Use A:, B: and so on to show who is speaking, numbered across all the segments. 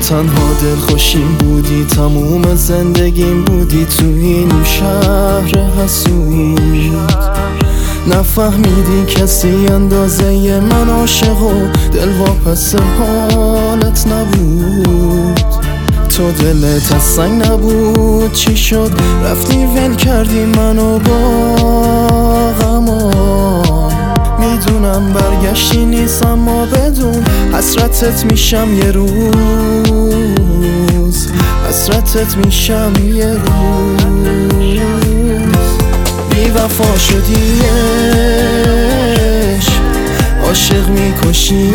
A: تنها دلخوشیم بودی، تموم زندگیم بودی، تو این شهر حسود نفهمیدی کسی اندازه من عاشق و دل واپس حالت نبود. تو دلت از سنگ نبود، چی شد رفتی ول کردی منو با غمان. میدونم برگشتی نیست اما بدون حسرتت میشم یه روز، حسرتت میشم یه روز. بی وفا شدیش، عاشق میکشیش،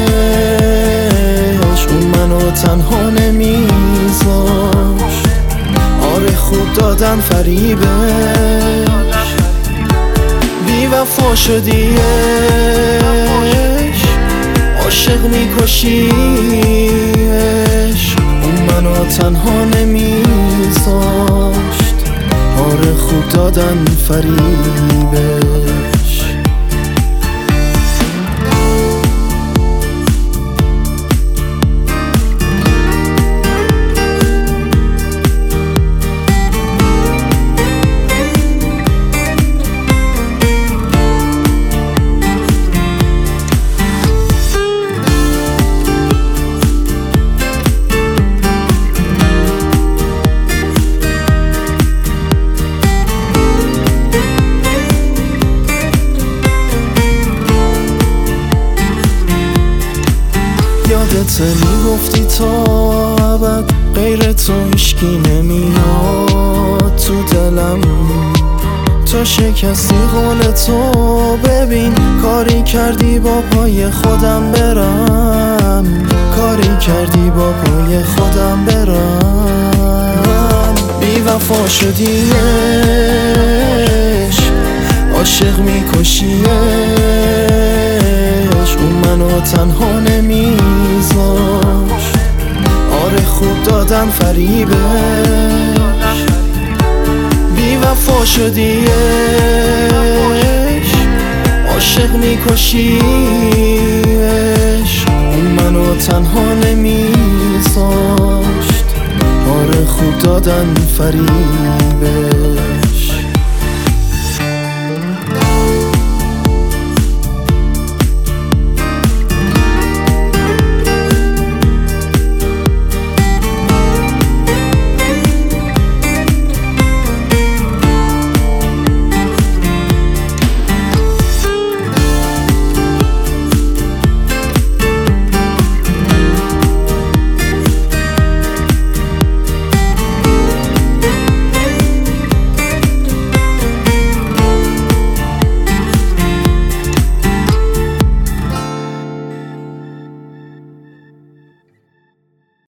A: اون منو تنها نمیذاشت. آره خوب دادن فریبش، بی وفا شدیش، عاشق میکشیش، اون منو تنها نمیذاشت. آره خوب دادن فریبش. یادت میگفتی تا ابد غیر تو هیچکی نمیاد تو دلم. تو شکستی قول تو، ببین کاری کردی با پای خودم برم، کاری کردی با پای خودم برم. بی وفا شدیش، عاشق میکشیش، اون منو تنها نمیذاشت. آره خوب دادن فریبش، بی وفا شدیش، عاشق میکشیش، اون منو تنها نمیذاشت. آره خوب دادن فریبش.